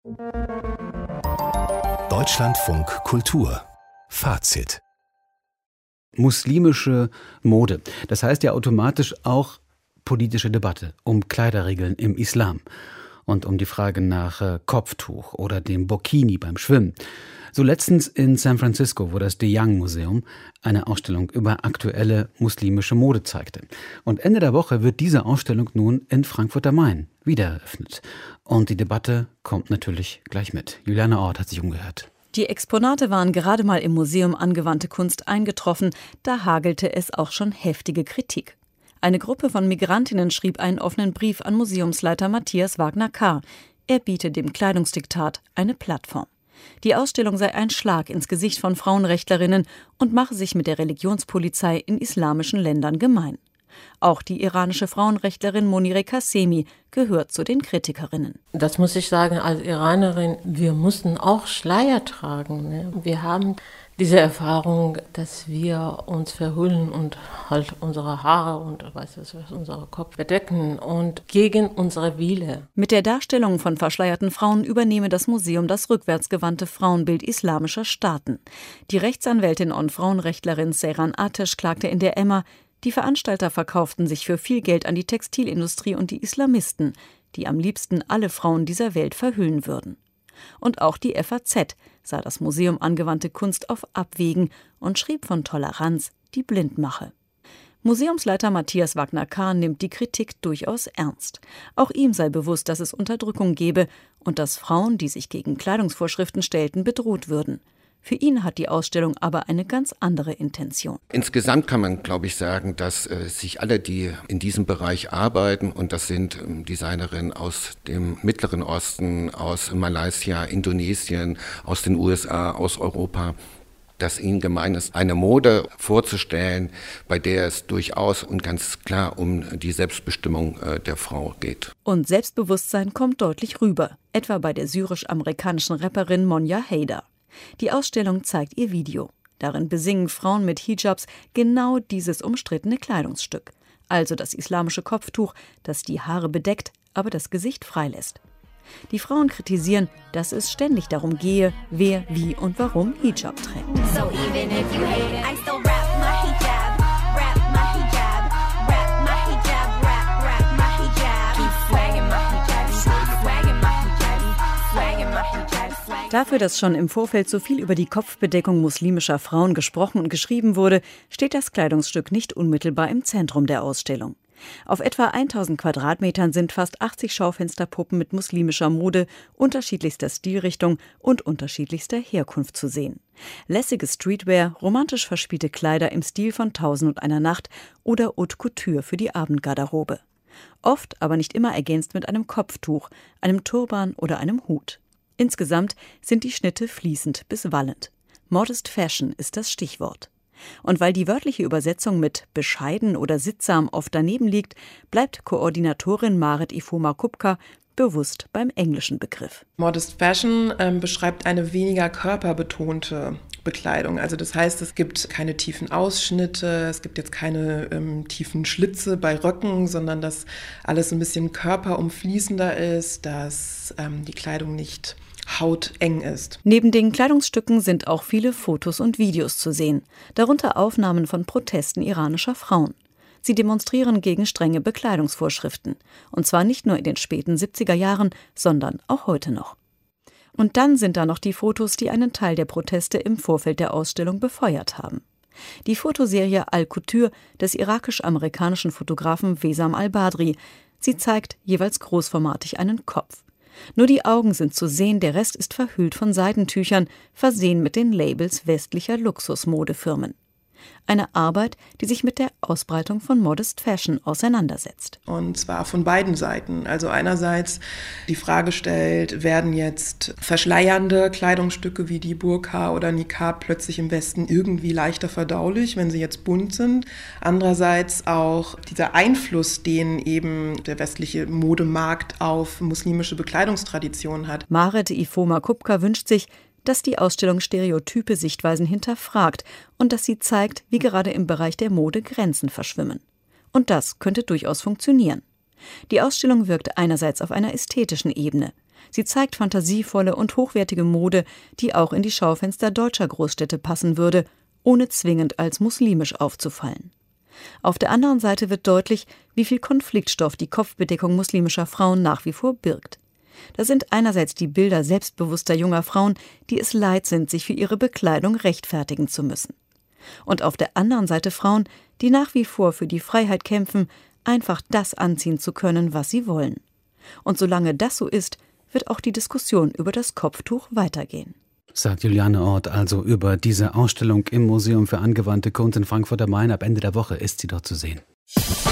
Deutschlandfunk Kultur Fazit. Muslimische Mode, das heißt ja automatisch auch politische Debatte um Kleiderregeln im Islam und um die Frage nach Kopftuch oder dem Burkini beim Schwimmen. So letztens in San Francisco, wo das De Young Museum eine Ausstellung über aktuelle muslimische Mode zeigte. Und Ende der Woche wird diese Ausstellung nun in Frankfurt am Main wieder eröffnet. Und die Debatte kommt natürlich gleich mit. Juliane Ort hat sich umgehört. Die Exponate waren gerade mal im Museum Angewandte Kunst eingetroffen, da hagelte es auch schon heftige Kritik. Eine Gruppe von Migrantinnen schrieb einen offenen Brief an Museumsleiter Matthias Wagner-Kahr. Er biete dem Kleidungsdiktat eine Plattform. Die Ausstellung sei ein Schlag ins Gesicht von Frauenrechtlerinnen und mache sich mit der Religionspolizei in islamischen Ländern gemein. Auch die iranische Frauenrechtlerin Monireh Kassemi gehört zu den Kritikerinnen. Das muss ich sagen, als Iranerin, wir mussten auch Schleier tragen. Ne? Wir haben diese Erfahrung, dass wir uns verhüllen und halt unsere Haare und unseren Kopf bedecken und gegen unsere Wille. Mit der Darstellung von verschleierten Frauen übernehme das Museum das rückwärtsgewandte Frauenbild islamischer Staaten. Die Rechtsanwältin und Frauenrechtlerin Seyran Atesh klagte in der Emma, die Veranstalter verkauften sich für viel Geld an die Textilindustrie und die Islamisten, die am liebsten alle Frauen dieser Welt verhüllen würden. Und auch die FAZ sah das Museum Angewandte Kunst auf Abwägen und schrieb von Toleranz, die blind mache. Museumsleiter Matthias Wagner-Kahr nimmt die Kritik durchaus ernst. Auch ihm sei bewusst, dass es Unterdrückung gebe und dass Frauen, die sich gegen Kleidungsvorschriften stellten, bedroht würden. Für ihn hat die Ausstellung aber eine ganz andere Intention. Insgesamt kann man, glaube ich, sagen, dass sich alle, die in diesem Bereich arbeiten, und das sind Designerinnen aus dem Mittleren Osten, aus Malaysia, Indonesien, aus den USA, aus Europa, dass ihnen gemein ist, eine Mode vorzustellen, bei der es durchaus und ganz klar um die Selbstbestimmung der Frau geht. Und Selbstbewusstsein kommt deutlich rüber, etwa bei der syrisch-amerikanischen Rapperin Monya Haider. Die Ausstellung zeigt ihr Video. Darin besingen Frauen mit Hijabs genau dieses umstrittene Kleidungsstück. Also das islamische Kopftuch, das die Haare bedeckt, aber das Gesicht freilässt. Die Frauen kritisieren, dass es ständig darum gehe, wer, wie und warum Hijab trägt. So even if you hate it, I still rap my hijab, rap my hijab, rap my hijab, rap my hijab, keep swagging my hijab, swagging my hijab, swagging my hijab. Dafür, dass schon im Vorfeld so viel über die Kopfbedeckung muslimischer Frauen gesprochen und geschrieben wurde, steht das Kleidungsstück nicht unmittelbar im Zentrum der Ausstellung. Auf etwa 1000 Quadratmetern sind fast 80 Schaufensterpuppen mit muslimischer Mode, unterschiedlichster Stilrichtung und unterschiedlichster Herkunft zu sehen. Lässige Streetwear, romantisch verspielte Kleider im Stil von 1001 Nacht oder Haute Couture für die Abendgarderobe. Oft, aber nicht immer ergänzt mit einem Kopftuch, einem Turban oder einem Hut. Insgesamt sind die Schnitte fließend bis wallend. Modest Fashion ist das Stichwort. Und weil die wörtliche Übersetzung mit bescheiden oder sittsam oft daneben liegt, bleibt Koordinatorin Marit Ifoma-Kupka bewusst beim englischen Begriff. Modest Fashion beschreibt eine weniger körperbetonte Bekleidung. Also das heißt, es gibt keine tiefen Ausschnitte, es gibt jetzt keine tiefen Schlitze bei Röcken, sondern dass alles ein bisschen körperumfließender ist, dass die Kleidung nicht hauteng ist. Neben den Kleidungsstücken sind auch viele Fotos und Videos zu sehen, darunter Aufnahmen von Protesten iranischer Frauen. Sie demonstrieren gegen strenge Bekleidungsvorschriften. Und zwar nicht nur in den späten 70er Jahren, sondern auch heute noch. Und dann sind da noch die Fotos, die einen Teil der Proteste im Vorfeld der Ausstellung befeuert haben. Die Fotoserie Al-Couture des irakisch-amerikanischen Fotografen Wesam Al-Badri. Sie zeigt jeweils großformatig einen Kopf. Nur die Augen sind zu sehen, der Rest ist verhüllt von Seidentüchern, versehen mit den Labels westlicher Luxusmodefirmen. Eine Arbeit, die sich mit der Ausbreitung von Modest Fashion auseinandersetzt. Und zwar von beiden Seiten. Also einerseits die Frage stellt, werden jetzt verschleiernde Kleidungsstücke wie die Burka oder Niqab plötzlich im Westen irgendwie leichter verdaulich, wenn sie jetzt bunt sind. Andererseits auch dieser Einfluss, den eben der westliche Modemarkt auf muslimische Bekleidungstraditionen hat. Marit Ifoma-Kupka wünscht sich, dass die Ausstellung stereotype Sichtweisen hinterfragt und dass sie zeigt, wie gerade im Bereich der Mode Grenzen verschwimmen. Und das könnte durchaus funktionieren. Die Ausstellung wirkt einerseits auf einer ästhetischen Ebene. Sie zeigt fantasievolle und hochwertige Mode, die auch in die Schaufenster deutscher Großstädte passen würde, ohne zwingend als muslimisch aufzufallen. Auf der anderen Seite wird deutlich, wie viel Konfliktstoff die Kopfbedeckung muslimischer Frauen nach wie vor birgt. Das sind einerseits die Bilder selbstbewusster junger Frauen, die es leid sind, sich für ihre Bekleidung rechtfertigen zu müssen. Und auf der anderen Seite Frauen, die nach wie vor für die Freiheit kämpfen, einfach das anziehen zu können, was sie wollen. Und solange das so ist, wird auch die Diskussion über das Kopftuch weitergehen. Sagt Juliane Orth also über diese Ausstellung im Museum für angewandte Kunst in Frankfurt am Main. Ab Ende der Woche ist sie dort zu sehen.